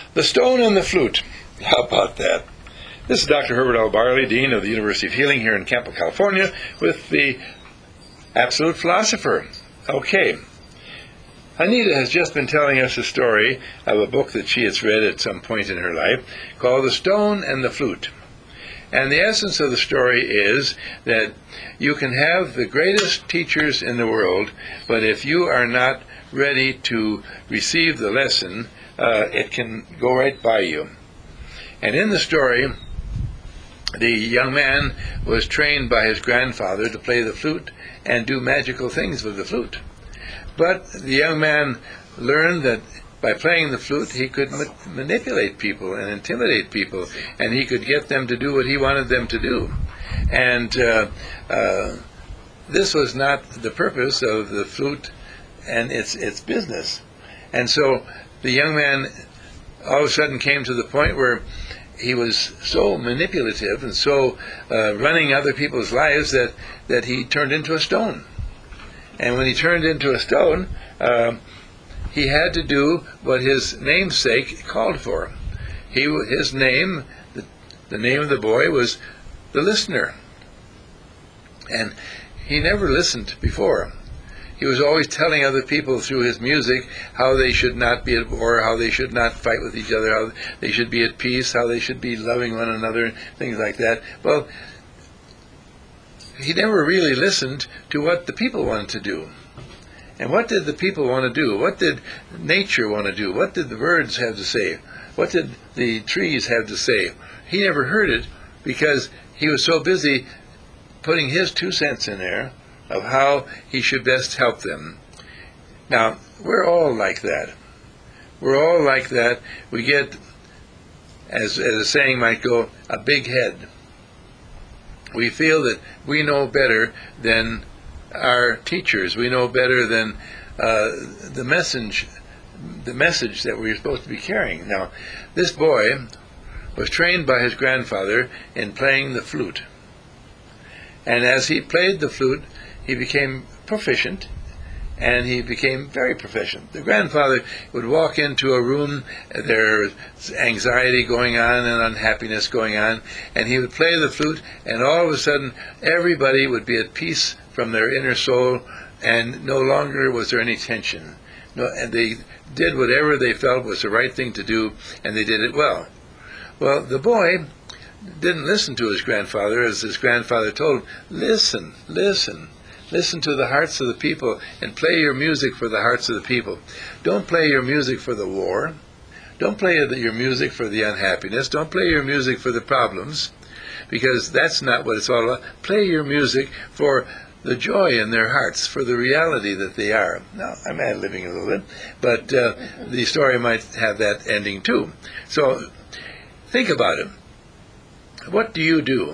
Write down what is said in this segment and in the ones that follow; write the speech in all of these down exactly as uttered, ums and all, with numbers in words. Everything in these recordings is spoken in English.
The Stone and the Flute. How about that? This is Doctor Herbert L. Barley, Dean of the University of Healing here in Campo, California, with the Absolute Philosopher. Okay. Anita has just been telling us a story of a book that she has read at some point in her life called The Stone and the Flute. And the essence of the story is that you can have the greatest teachers in the world, but if you are not ready to receive the lesson, uh, it can go right by you. And in the story, the young man was trained by his grandfather to play the flute and do magical things with the flute. But the young man learned that by playing the flute, he could ma- manipulate people and intimidate people, and he could get them to do what he wanted them to do. And uh, uh, this was not the purpose of the flute and its its business. And so the young man all of a sudden came to the point where he was so manipulative and so uh, running other people's lives that, that he turned into a stone. And when he turned into a stone, uh, he had to do what his namesake called for. He, his name, the, the name of the boy was the listener. And he never listened before. He was always telling other people through his music how they should not be at war, how they should not fight with each other, how they should be at peace, how they should be loving one another, things like that. Well, he never really listened to what the people wanted to do. And what did the people want to do? What did nature want to do? What did the birds have to say? What did the trees have to say? He never heard it because he was so busy putting his two cents in there of how he should best help them. Now, we're all like that. We're all like that. We get, as, as a saying might go, a big head. We feel that we know better than our teachers. We know better than uh, the message, the message that we're supposed to be carrying. Now, this boy was trained by his grandfather in playing the flute. And as he played the flute, he became proficient, and he became very proficient. The grandfather would walk into a room, there's anxiety going on and unhappiness going on, and he would play the flute, and all of a sudden everybody would be at peace from their inner soul, and no longer was there any tension. No, and they did whatever they felt was the right thing to do, and they did it well. Well, the boy didn't listen to his grandfather, as his grandfather told him, listen, listen. Listen to the hearts of the people and play your music for the hearts of the people. Don't play your music for the war. Don't play your music for the unhappiness. Don't play your music for the problems, because that's not what it's all about. Play your music for the joy in their hearts, for the reality that they are. Now, I'm ad-libbing a little bit, but uh, the story might have that ending too. So think about it. What do you do?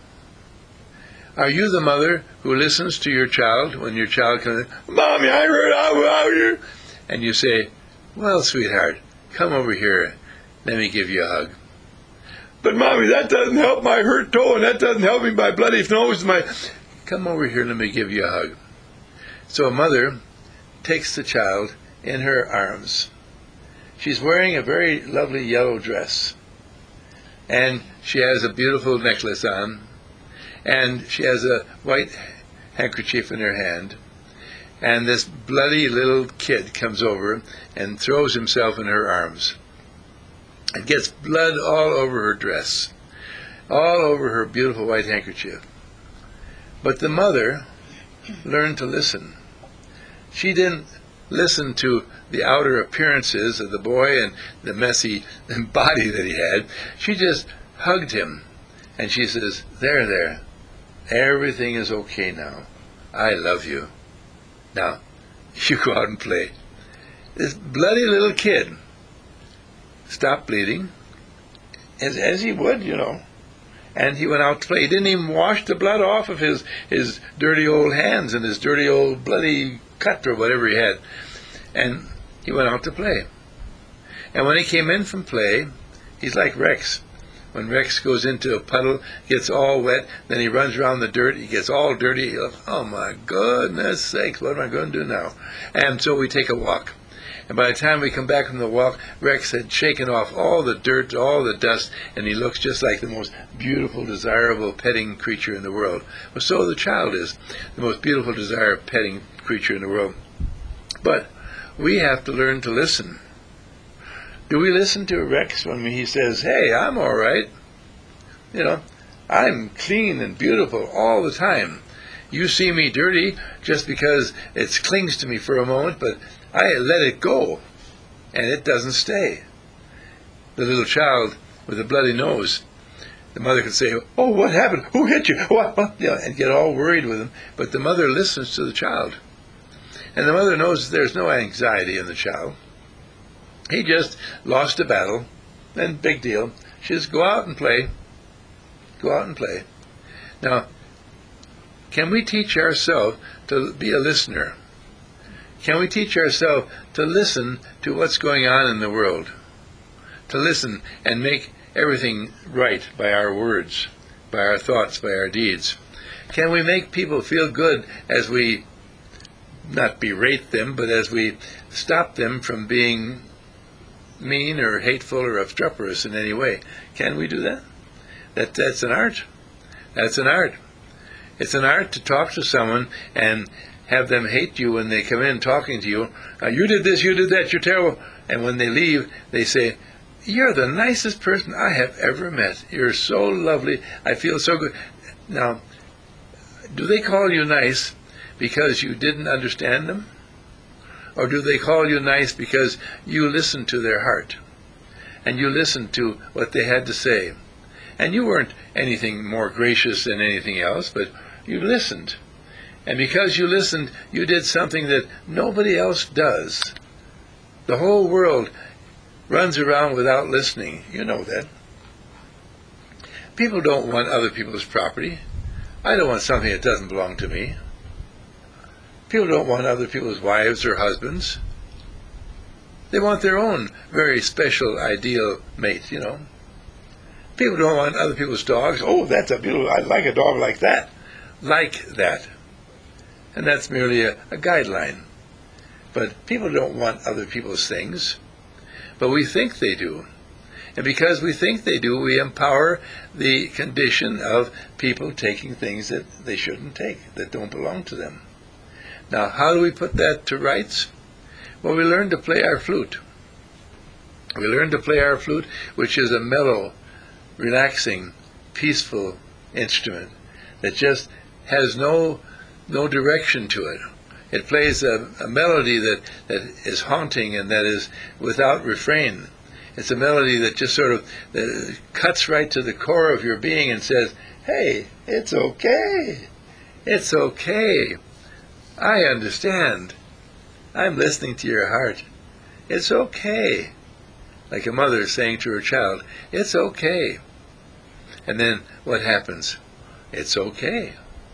Are you the mother who listens to your child when your child comes, Mommy, I heard out here, and you say, well, sweetheart, come over here. Let me give you a hug. But, Mommy, that doesn't help my hurt toe, and that doesn't help me my bloody nose. My Come over here, let me give you a hug. So a mother takes the child in her arms. She's wearing a very lovely yellow dress, and she has a beautiful necklace on, and she has a white handkerchief in her hand. And this bloody little kid comes over and throws himself in her arms. It gets blood all over her dress, all over her beautiful white handkerchief. But the mother learned to listen. She didn't listen to the outer appearances of the boy and the messy body that he had. She just hugged him. And she says, there, there. Everything is okay now. I love you. Now, you go out and play. This bloody little kid stopped bleeding, as, as he would, you know. And he went out to play. He didn't even wash the blood off of his, his dirty old hands and his dirty old bloody cut or whatever he had. And he went out to play. And when he came in from play, he's like Rex. When Rex goes into a puddle, gets all wet, then he runs around the dirt, he gets all dirty, he goes, oh my goodness sakes, what am I going to do now? And so we take a walk. And by the time we come back from the walk, Rex had shaken off all the dirt, all the dust, and he looks just like the most beautiful, desirable petting creature in the world. Well, so the child is the most beautiful, desirable petting creature in the world. But we have to learn to listen. Do we listen to Rex when he says, hey, I'm all right? You know, I'm clean and beautiful all the time. You see me dirty just because it clings to me for a moment, but I let it go, and it doesn't stay. The little child with a bloody nose, the mother could say, oh, what happened? Who hit you? What? What? You know, and get all worried with him. But the mother listens to the child. And the mother knows there's no anxiety in the child. He just lost a battle, and big deal. She says, go out and play. Go out and play. Now, can we teach ourselves to be a listener? Can we teach ourselves to listen to what's going on in the world? To listen and make everything right by our words, by our thoughts, by our deeds? Can we make people feel good as we not berate them, but as we stop them from being mean or hateful or obstreperous in any way? Can we do that? That that's an art. That's an art. It's an art to talk to someone and have them hate you when they come in talking to you. Uh, you did this, you did that, you're terrible. And when they leave, they say, you're the nicest person I have ever met. You're so lovely. I feel so good. Now, do they call you nice because you didn't understand them? Or do they call you nice because you listened to their heart and you listened to what they had to say? And you weren't anything more gracious than anything else, but you listened. And because you listened, you did something that nobody else does. The whole world runs around without listening. You know that. People don't want other people's property. I don't want something that doesn't belong to me. People don't want other people's wives or husbands. They want their own very special, ideal mate, you know. People don't want other people's dogs. Oh, that's a beautiful, I like a dog like that. Like that. And that's merely a, a guideline. But people don't want other people's things. But we think they do. And because we think they do, we empower the condition of people taking things that they shouldn't take, that don't belong to them. Now, how do we put that to rights? Well, we learn to play our flute. We learn to play our flute, which is a mellow, relaxing, peaceful instrument that just has no no direction to it. It plays a, a melody that, that is haunting and that is without refrain. It's a melody that just sort of that cuts right to the core of your being and says, hey, it's okay. It's okay. I understand. I'm listening to your heart. It's okay. Like a mother saying to her child, it's okay. And then what happens? It's okay.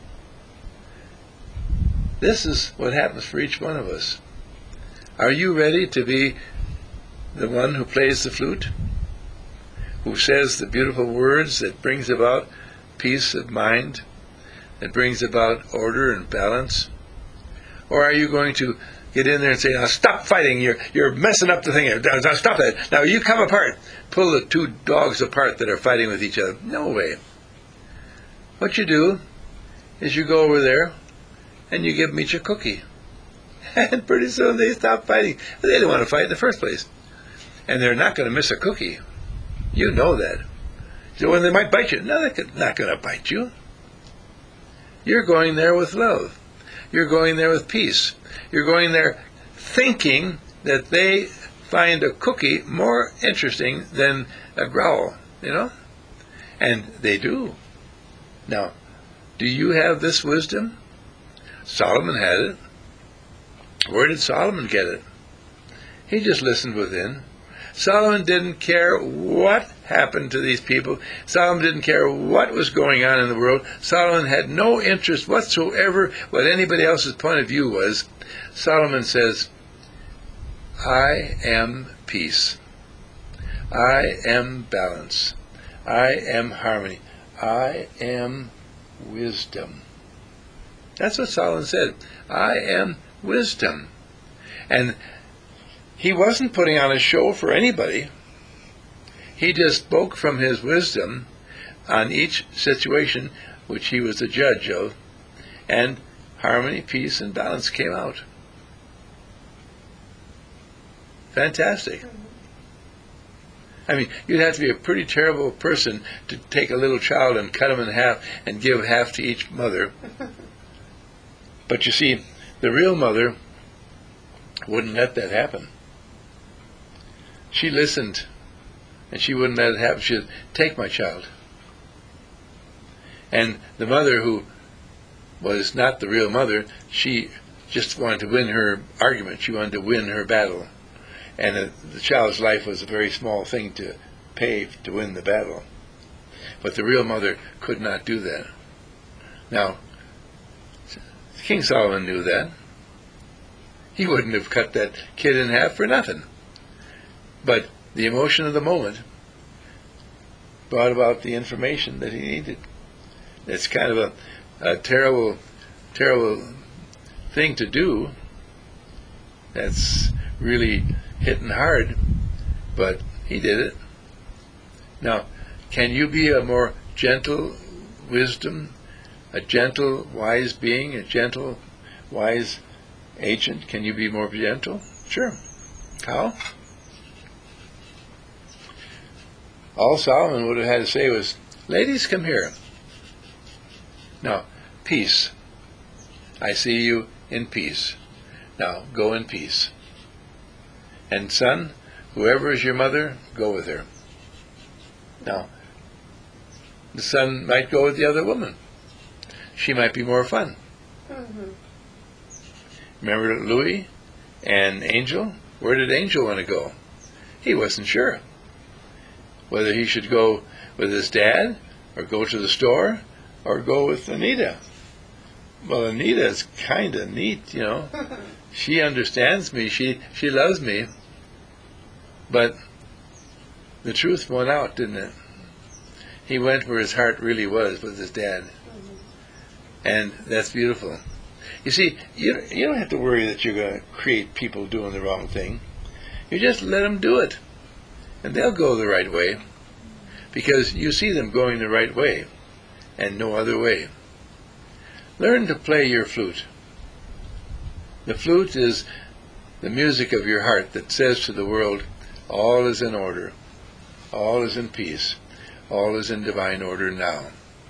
This is what happens for each one of us. Are you ready to be the one who plays the flute? Who says the beautiful words that brings about peace of mind, that brings about order and balance? Or are you going to get in there and say, now stop fighting, you're you're messing up the thing here, now stop that, now you come apart, pull the two dogs apart that are fighting with each other? No way. What you do is you go over there and you give them each a cookie. And pretty soon they stop fighting. They didn't want to fight in the first place. And they're not going to miss a cookie. You know that. So when they might bite you, no, they're not going to bite you. You're going there with love. You're going there with peace. You're going there thinking that they find a cookie more interesting than a growl, you know? And they do. Now, do you have this wisdom? Solomon had it. Where did Solomon get it? He just listened within. Solomon didn't care what happened to these people. Solomon didn't care what was going on in the world. Solomon had no interest whatsoever what anybody else's point of view was. Solomon says, I am peace. I am balance. I am harmony. I am wisdom. That's what Solomon said. I am wisdom. And he wasn't putting on a show for anybody. He just spoke from his wisdom on each situation which he was the judge of, and harmony, peace, and balance came out. Fantastic. I mean, you'd have to be a pretty terrible person to take a little child and cut him in half and give half to each mother. But you see, the real mother wouldn't let that happen. She listened, and she wouldn't let it happen. She said, take my child. And the mother, who was not the real mother, she just wanted to win her argument. She wanted to win her battle. And the, the child's life was a very small thing to pay to win the battle. But the real mother could not do that. Now, King Solomon knew that. He wouldn't have cut that kid in half for nothing. But the emotion of the moment brought about the information that he needed. It's kind of a, a terrible, terrible thing to do. That's really hitting hard, but he did it. Now, can you be a more gentle wisdom, a gentle, wise being, a gentle, wise agent? Can you be more gentle? Sure. How? All Solomon would have had to say was, ladies, come here. Now, peace. I see you in peace. Now, go in peace. And son, whoever is your mother, go with her. Now, the son might go with the other woman. She might be more fun. Mm-hmm. Remember Louis and Angel? Where did Angel want to go? He wasn't sure whether he should go with his dad, or go to the store, or go with Anita. Well, Anita's kind of neat, you know. She understands me. She she loves me. But the truth won out, didn't it? He went where his heart really was, with his dad. Mm-hmm. And that's beautiful. You see, you, you don't have to worry that you're going to create people doing the wrong thing. You just let them do it. And they'll go the right way. Because you see them going the right way. And no other way. Learn to play your flute. The flute is the music of your heart that says to the world, all is in order. All is in peace. All is in divine order now.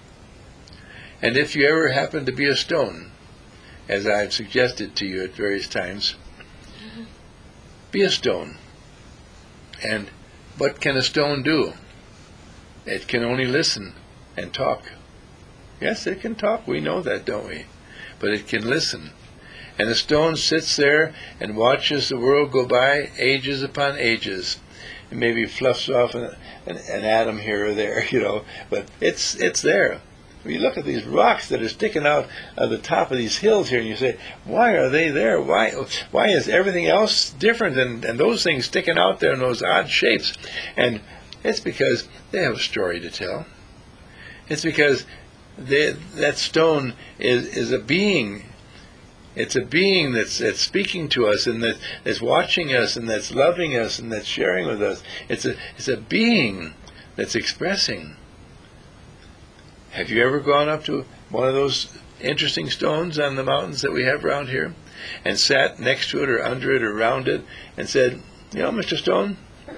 And if you ever happen to be a stone, as I've suggested to you at various times, mm-hmm. be a stone. And what can a stone do? It can only listen and talk. Yes, it can talk. We know that, don't we? But it can listen. And the stone sits there and watches the world go by ages upon ages. And maybe fluffs off an, an, an atom here or there, you know. But it's it's there. When you look at these rocks that are sticking out of the top of these hills here, and you say, why are they there? Why why is everything else different and, and those things sticking out there in those odd shapes? And it's because they have a story to tell. It's because they, that stone is, is a being. It's a being that's, that's speaking to us and that, that's watching us and that's loving us and that's sharing with us. It's a, it's a being that's expressing. Have you ever gone up to one of those interesting stones on the mountains that we have around here and sat next to it or under it or around it and said, you know, Mister Stone,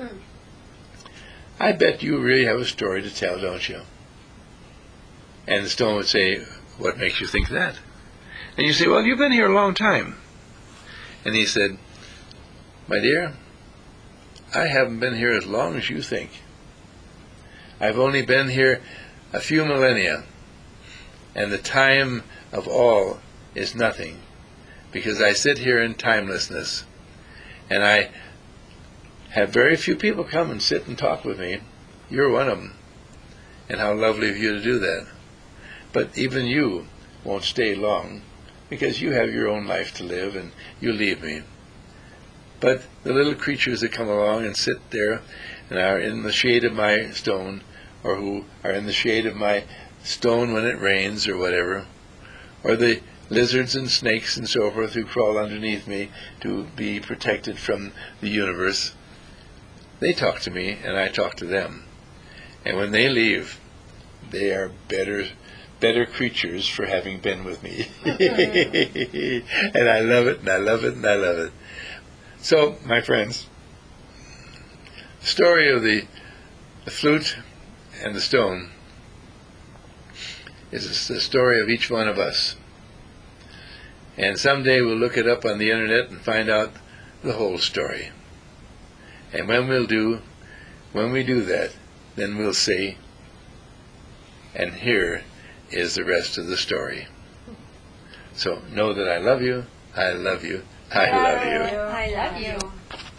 I bet you really have a story to tell, don't you? And the stone would say, what makes you think that? And you say, well, you've been here a long time. And he said, my dear, I haven't been here as long as you think. I've only been here a few millennia, and the time of all is nothing, because I sit here in timelessness, and I have very few people come and sit and talk with me. You're one of them, and how lovely of you to do that. But even you won't stay long, because you have your own life to live, and you leave me. But the little creatures that come along and sit there and are in the shade of my stone, or who are in the shade of my stone when it rains or whatever, or the lizards and snakes and so forth who crawl underneath me to be protected from the universe. They talk to me, and I talk to them. And when they leave, they are better better creatures for having been with me. And I love it, and I love it, and I love it. So, my friends, the story of the, the flute and the stone is the story of each one of us. And someday we'll look it up on the internet and find out the whole story. And when we'll do, when we do that, then we'll say, and here is the rest of the story. So know that I love you, I love you, I love you. I love you.